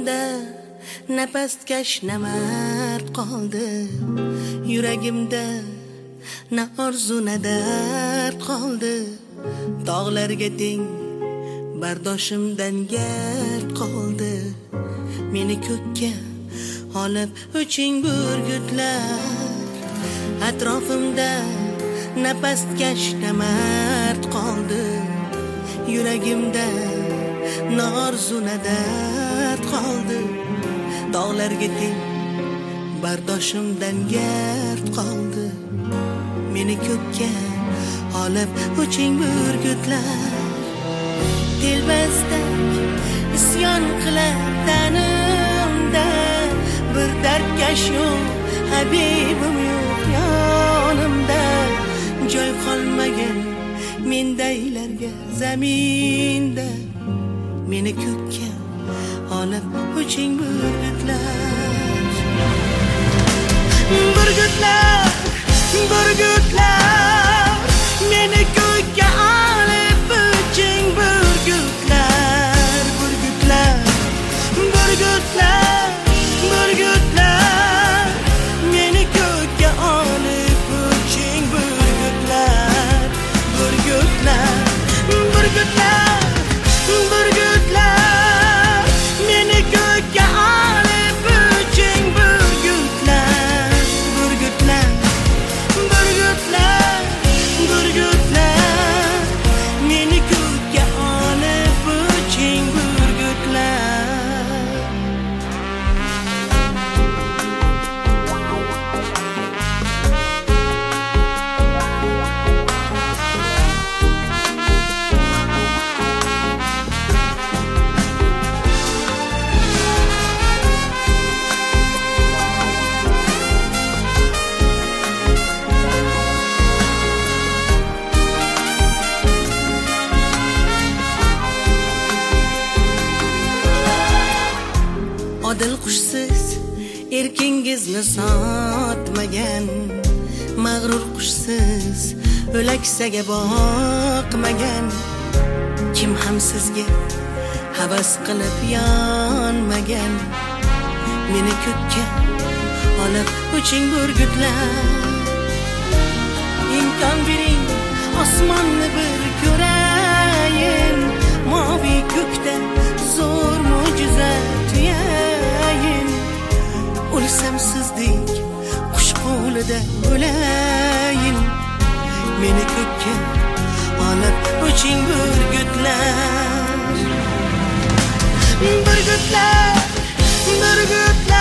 Atrofimda napastkash namard qoldi, yuragimda na orzu na dard qoldi. Dog'larga teng bardoshimdan gard qoldi. Meni ko'kka olib o'ching burgutlar. Atrofimda napastkash namard qoldi, yuragimda na orzu na dard qoldi. Dog'larga teng bardoshimdan gard qoldi. Meni ko'kka olib o'ching burgutlar. Telbasdak isyon qilar tanimda, bir dardkash yo'q, habibim yo'q yonimda. Joy qolmagan mendaylarga zaminda. Meni ko'kka olib o'ching burgutlar. Burgutlar, burgutlar, meni ko'kka olib o'ching burgutlar. Burgutlar, burgutlar, burgutlar, meni ko'kka olib o'ching burgutlar. Burgutlar, burgutlar, burgutlar, meni ko'kka olib o'ching burgutlar. Burgutlar, burgutlar, burgutlar, meni ko'kka olib o'ching burgutlar. Odil qushsiz erkingizni sotmagan, mag'rur qushsiz o'laksaga boqmagan. Kim ham sizga havas qilib yonmagan. Meni ko'kka olib o'ching burgutlar. Imkon bering osmonni bir ko'rayin, moviy ko'kda zo'r mo'jiza tuyayin. O'lsam sizdek qush qo'lida o'layin. Meni ko'kka olib o'ching burgutlar. Burgutlar, burgutlar,